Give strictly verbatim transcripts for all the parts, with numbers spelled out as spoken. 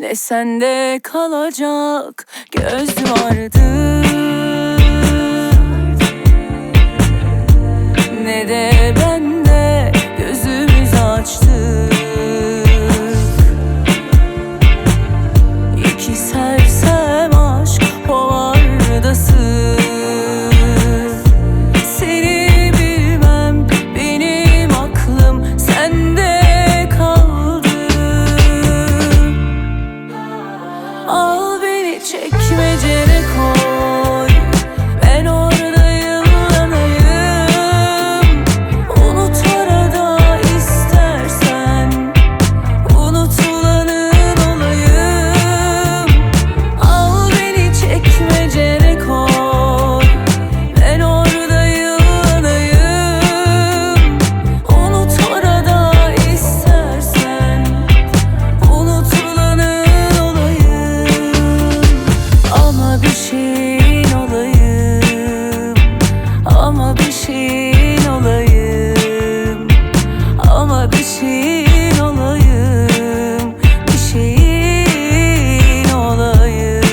Ne sende kalacak göz vardı, ne de bende gözümüz açtı. İki sersem aşk hovardası. Seni bilmem, benim aklım sende kaldı. Al beni çekmecene koy, ben oradayım yanayım. Unut arada istersen, unutulanın olayım. Al beni çekmecene koy, ben oradayım yanayım. Unut orada istersen, unutulanın olayım. Ama bir şeyin olayım, ama bir şeyin olayım, ama bir şeyin olayım, bir şeyin olayım.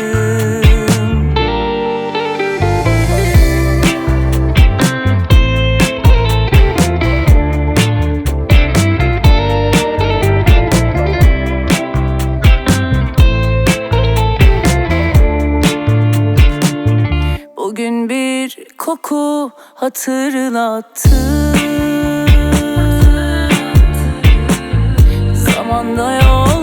Bugün bir koku hatırlattı. Zamanda yol